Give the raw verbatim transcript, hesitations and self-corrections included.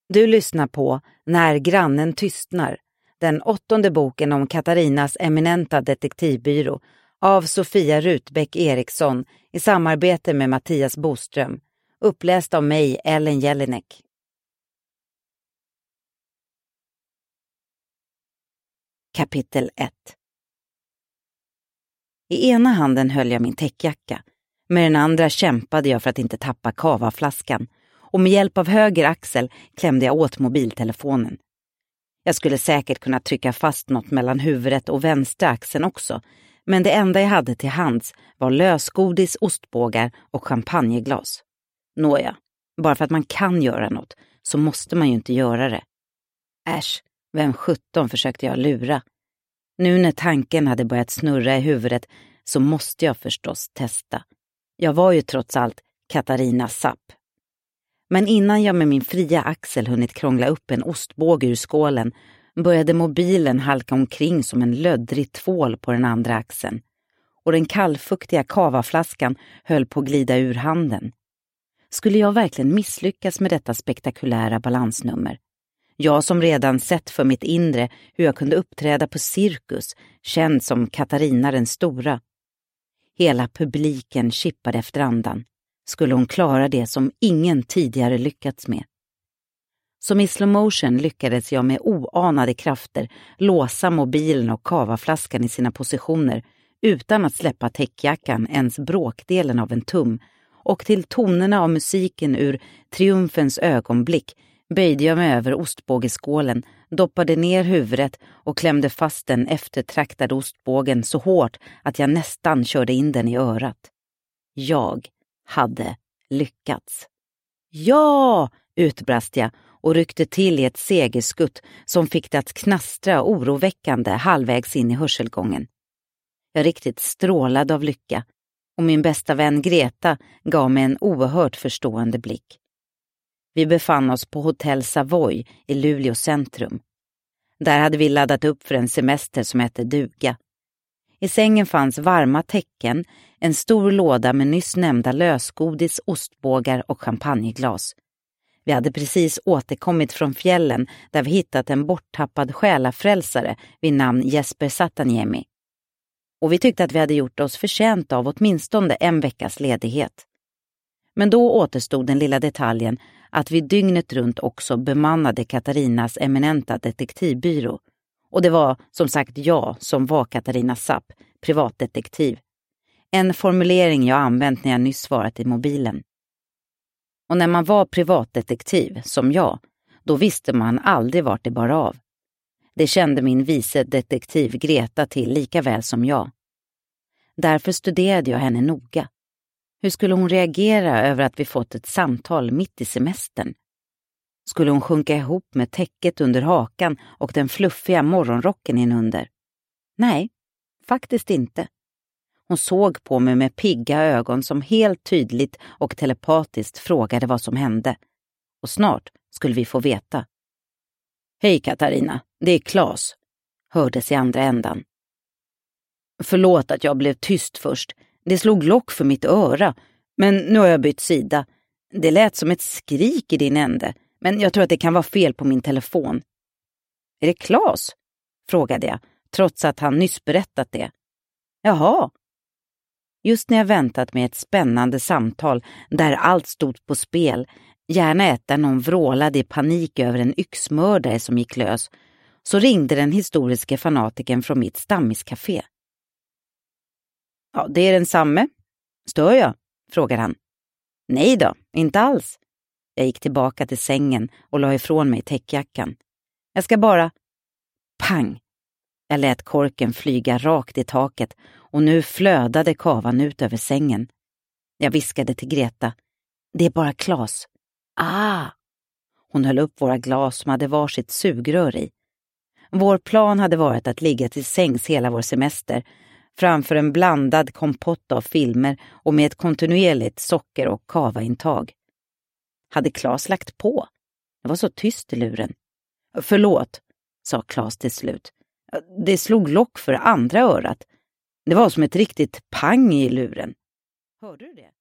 Du lyssnar på När grannen tystnar, den åttonde boken om Katarinas eminenta detektivbyrå av Sofia Rutbeck Eriksson i samarbete med Mattias Boström. Uppläst av mig, Ellen Jelinek. Kapitel ett. I ena handen höll jag min täckjacka. Med den andra kämpade jag för att inte tappa kavaflaskan. Och med hjälp av höger axel klämde jag åt mobiltelefonen. Jag skulle säkert kunna trycka fast något mellan huvudet och vänstra axeln också. Men det enda jag hade till hands var lösgodis, ostbågar och champagneglas. Nåja, bara för att man kan göra något så måste man ju inte göra det. Äsch, vem sjutton försökte jag lura? Nu när tanken hade börjat snurra i huvudet så måste jag förstås testa. Jag var ju trots allt Katarina Zapp. Men innan jag med min fria axel hunnit krångla upp en ostbåge ur skålen började mobilen halka omkring som en löddrig tvål på den andra axeln. Och den kallfuktiga kavaflaskan höll på att glida ur handen. Skulle jag verkligen misslyckas med detta spektakulära balansnummer? Jag som redan sett för mitt inre hur jag kunde uppträda på cirkus, känd som Katarina den stora. Hela publiken kippade efter andan. Skulle hon klara det som ingen tidigare lyckats med? Som i slow motion lyckades jag med oanade krafter låsa mobilen och kavaflaskan i sina positioner utan att släppa täckjackan ens bråkdelen av en tum, och till tonerna av musiken ur Triumfens ögonblick böjde jag mig över ostbågeskålen, doppade ner huvudet och klämde fast den eftertraktade ostbågen så hårt att jag nästan körde in den i örat. Jag hade lyckats. Ja! Utbrast jag och ryckte till i ett segerskutt som fick det att knastra oroväckande halvvägs in i hörselgången. Jag riktigt strålade av lycka och min bästa vän Greta gav mig en oerhört förstående blick. Vi befann oss på Hotell Savoy i Luleå centrum. Där hade vi laddat upp för en semester som hette duga. I sängen fanns varma täcken, en stor låda med nyss nämnda lösgodis, ostbågar och champagneglas. Vi hade precis återkommit från fjällen där vi hittat en borttappad själafrälsare vid namn Jesper Sataniemi. Och vi tyckte att vi hade gjort oss förtjänt av åtminstone en veckas ledighet. Men då återstod den lilla detaljen att vi dygnet runt också bemannade Katarinas eminenta detektivbyrå. Och det var som sagt jag som var Katarina Zapp, privatdetektiv. En formulering jag använt när jag nyss svarat i mobilen. Och när man var privatdetektiv, som jag, då visste man aldrig vart det bar av. Det kände min vice detektiv Greta till lika väl som jag. Därför studerade jag henne noga. Hur skulle hon reagera över att vi fått ett samtal mitt i semestern? Skulle hon sjunka ihop med täcket under hakan och den fluffiga morgonrocken inunder? Nej, faktiskt inte. Hon såg på mig med pigga ögon som helt tydligt och telepatiskt frågade vad som hände. Och snart skulle vi få veta. Hej Katarina, det är Claes, hördes i andra ändan. Förlåt att jag blev tyst först. Det slog lock för mitt öra, men nu har jag bytt sida. Det lät som ett skrik i din ände, men jag tror att det kan vara fel på min telefon. Är det Claes? Frågade jag, trots att han nyss berättat det. Jaha. Just när jag väntat med ett spännande samtal där allt stod på spel, gärna ett där någon vrålade i panik över en yxmördare som gick lös, så ringde den historiska fanatiken från mitt stammiscafé. Ja, det är den samme. Stör jag? Frågade han. Nej då, inte alls. Jag gick tillbaka till sängen och la ifrån mig täckjackan. Jag ska bara... Pang! Jag lät korken flyga rakt i taket och nu flödade kavan ut över sängen. Jag viskade till Greta. Det är bara Claes. Ah! Hon höll upp våra glas som hade varsitt sugrör i. Vår plan hade varit att ligga till sängs hela vår semester framför en blandad kompott av filmer och med ett kontinuerligt socker- och kavaintag. Hade Claes lagt på? Det var så tyst i luren. Förlåt, sa Claes till slut. Det slog lock för andra örat. Det var som ett riktigt pang i luren. Hörde du det?